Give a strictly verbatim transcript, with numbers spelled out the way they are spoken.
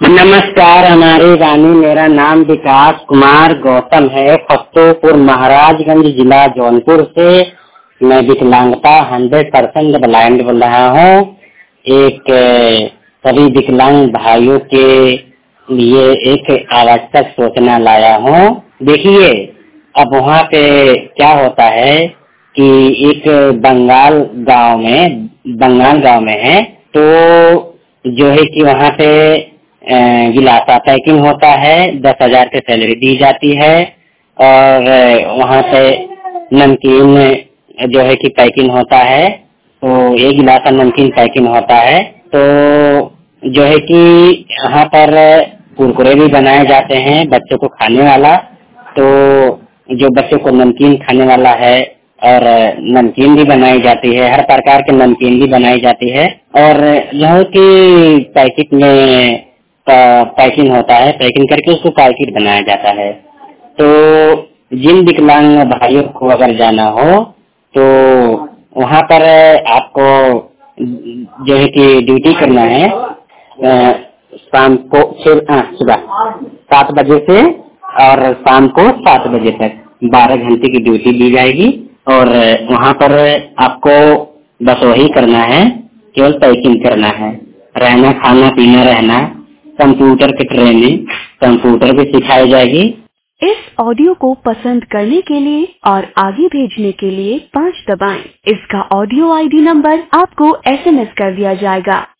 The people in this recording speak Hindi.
नमस्कार, हमारी रानी। मेरा नाम विकास कुमार गौतम है, फतेहपुर महाराजगंज जिला जौनपुर से। मैं विकलांगता हंड्रेड परसेंट ब्लाइंड बोल रहा हूँ। एक सभी विकलांग भाइयों के लिए एक आवश्यक सूचना लाया हूँ। देखिए, अब वहाँ पे क्या होता है कि एक बंगाल गांव में बंगाल गांव में है, तो जो है कि वहाँ पे गिलासा पैकिंग होता है, दस हजार की सैलरी दी जाती है। और वहाँ पे नमकीन जो है कि पैकिंग होता है, तो एक गिलासा नमकीन पैकिंग होता है। तो जो है कि यहाँ पर कुरकुरे भी बनाए जाते हैं बच्चों को खाने वाला। तो जो बच्चों को नमकीन खाने वाला है, और नमकीन भी बनाई जाती है, हर प्रकार के नमकीन भी बनाई जाती है। और जो कि पैकेट में पैकिंग होता है, पैकिंग करके उसको पैकेट बनाया जाता है। तो जिन विकलांग भाइयों को अगर जाना हो तो वहाँ पर आपको जो है कि ड्यूटी करना है। शाम को सुबह सात बजे से और शाम को सात बजे तक बारह घंटे की ड्यूटी दी जाएगी। और वहाँ पर आपको बस वही करना है, केवल पैकिंग करना है। रहना, खाना पीना, रहना, कंप्यूटर की ट्रेनिंग, कंप्यूटर भी सिखाई जाएगी। इस ऑडियो को पसंद करने के लिए और आगे भेजने के लिए पाँच दबाएं। इसका ऑडियो आईडी नंबर आपको एसएमएस कर दिया जाएगा।